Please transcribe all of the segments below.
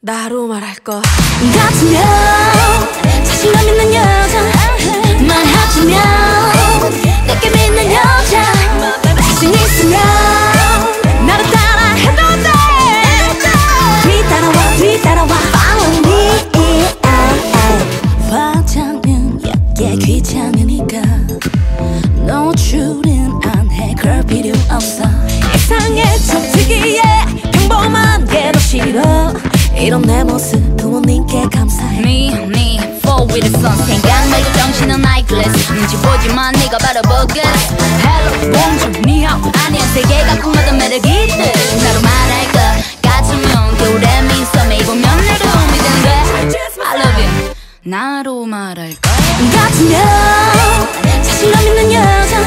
나로 말할 것 같으면 자신감 있는 여자 말하자면 내게 믿는 여자 자신 있으면 나를 따라 해도 돼 뒤따라와 follow me 화장은 약게 귀찮으니까 노출은 안 해 그럴 필요 없어 이상해 좀 특이해 평범한 게 더 싫어 이런 내 모습 부모님께 감사해 Me, fall with the sun 생각 말고 정신은 eyeglass 눈치 보지만 네가 바로 bogus Hello, bonjour, 니하오 아니야 세계가 꿈하던 매력이 있듯 나로 말할 것 같으면 겨울에 미소매 입으면 내 도움이 된대 I love you 나로 말할 것 같으면 자신감 있는 여자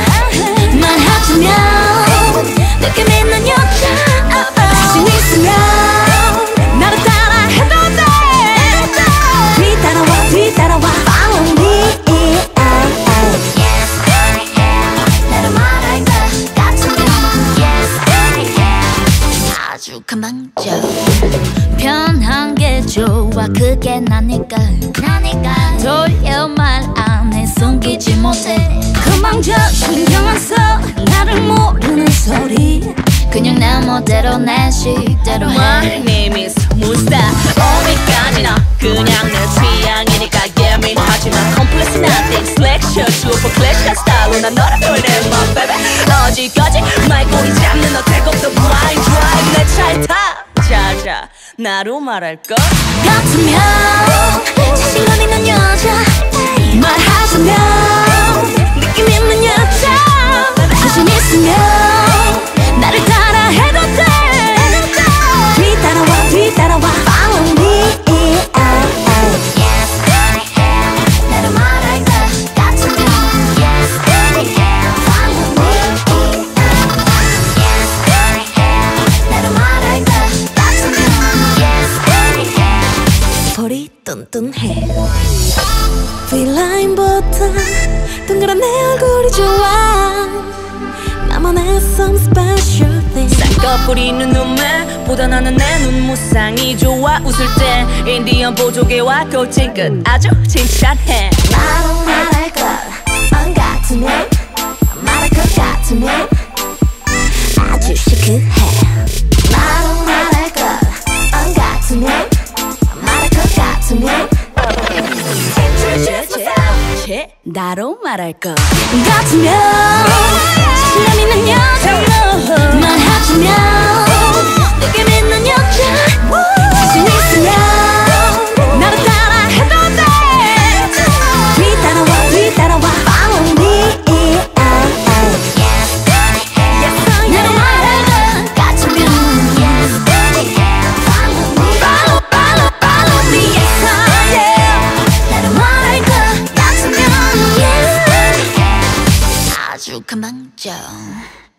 말하자면 내게 믿는 여자 자신 있으면 나를 따라 해도 돼 뒤따라와 follow me Yes, I am 나를 말할 것 같으면 Yes, I am 아주 금방져 편한 게 좋아 그게 나니까 돌려 말 안 해 숨기지 못해 금방져 신경 안 써 나를 모르는 소리 그냥 내 멋대로 내 식대로 해 My name is Musta 어디까지나 그냥 내 취향이니까 예민하지만 컴플렉스 nothing selection super classic 스타일로 난 너를 표현해 my baby 어디까지 말꼬리 잡는 너 take off the blind drive 내 차에 타 자자 나로 말할 것 같으면 자신감 있는 여자 말하자면 느낌 있는 여자 자신 있으면 나를 따라 해도 돼 뒤따라와 follow me Yes, I am 나를 말할 것 같으면 Yes, I am follow me Yes, I am 나를 말할 것 같으면 Yes, I am 볼이 뚠뚠해 V라인보다 동그란 내 얼굴이 좋아 나만의 some special thing 쌍꺼풀이는 눈매 보다 나는 내 눈무쌍이 좋아 웃을 때 인디언 보조개와 코팅끝 아주 칭찬해 나로 말할 것 안 같으면 말할 것 같으면 아주 시크해 나로 말할 것 안 같으면 말할 것 같으면 나로 말할 것 같으면 자신감 있는 여자 말하자면 내게 믿는 여자 자신 있으면 나를 따라 해도 돼 뒤따라와 follow me Yes, I am 나로 말할 것 같으면 Yes, I am follow me follow me Yes, I am 나로 말할 것 같으면 Yes, I am 아주 금방져